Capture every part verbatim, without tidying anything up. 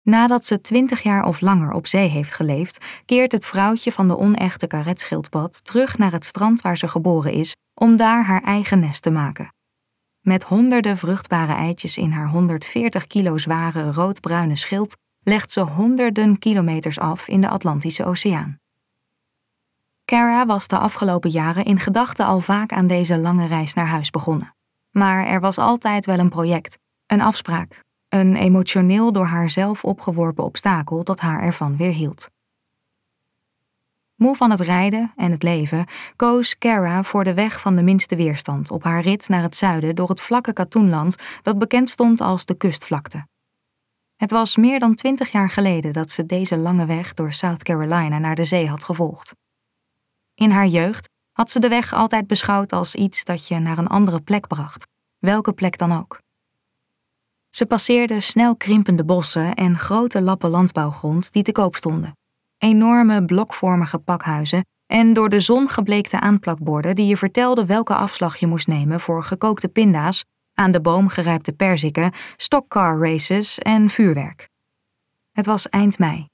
Nadat ze twintig jaar of langer op zee heeft geleefd, keert het vrouwtje van de onechte karetschildpad terug naar het strand waar ze geboren is om daar haar eigen nest te maken. Met honderden vruchtbare eitjes in haar honderdveertig kilo zware roodbruine schild legt ze honderden kilometers af in de Atlantische Oceaan. Cara was de afgelopen jaren in gedachten al vaak aan deze lange reis naar huis begonnen. Maar er was altijd wel een project, een afspraak, een emotioneel door haarzelf opgeworpen obstakel dat haar ervan weerhield. Moe van het rijden en het leven koos Cara voor de weg van de minste weerstand op haar rit naar het zuiden door het vlakke katoenland dat bekend stond als de kustvlakte. Het was meer dan twintig jaar geleden dat ze deze lange weg door South Carolina naar de zee had gevolgd. In haar jeugd had ze de weg altijd beschouwd als iets dat je naar een andere plek bracht, welke plek dan ook. Ze passeerde snel krimpende bossen en grote lappen landbouwgrond die te koop stonden. Enorme blokvormige pakhuizen en door de zon gebleekte aanplakborden die je vertelden welke afslag je moest nemen voor gekookte pinda's, aan de boom gerijpte perziken, stockcar races en vuurwerk. Het was eind mei.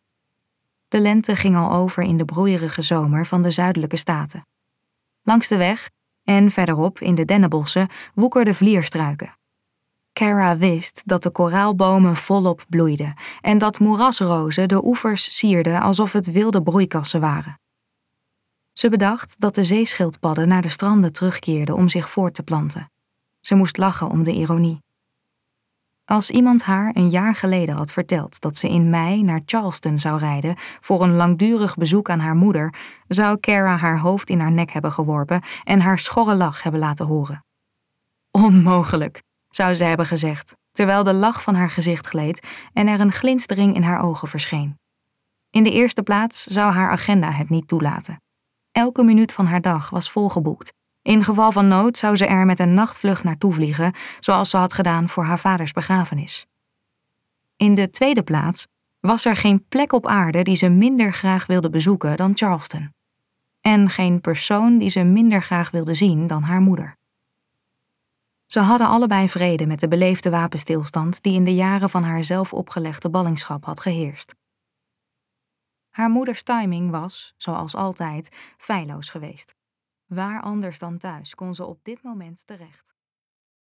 De lente ging al over in de broeierige zomer van de zuidelijke staten. Langs de weg en verderop in de dennenbossen woekerden vlierstruiken. Cara wist dat de koraalbomen volop bloeiden en dat moerasrozen de oevers sierden alsof het wilde broeikassen waren. Ze bedacht dat de zeeschildpadden naar de stranden terugkeerden om zich voort te planten. Ze moest lachen om de ironie. Als iemand haar een jaar geleden had verteld dat ze in mei naar Charleston zou rijden voor een langdurig bezoek aan haar moeder, zou Cara haar hoofd in haar nek hebben geworpen en haar schorre lach hebben laten horen. Onmogelijk, zou ze hebben gezegd, terwijl de lach van haar gezicht gleed en er een glinstering in haar ogen verscheen. In de eerste plaats zou haar agenda het niet toelaten. Elke minuut van haar dag was volgeboekt. In geval van nood zou ze er met een nachtvlucht naartoe vliegen, zoals ze had gedaan voor haar vaders begrafenis. In de tweede plaats was er geen plek op aarde die ze minder graag wilde bezoeken dan Charleston. En geen persoon die ze minder graag wilde zien dan haar moeder. Ze hadden allebei vrede met de beleefde wapenstilstand die in de jaren van haar zelf opgelegde ballingschap had geheerst. Haar moeders timing was, zoals altijd, feilloos geweest. Waar anders dan thuis kon ze op dit moment terecht?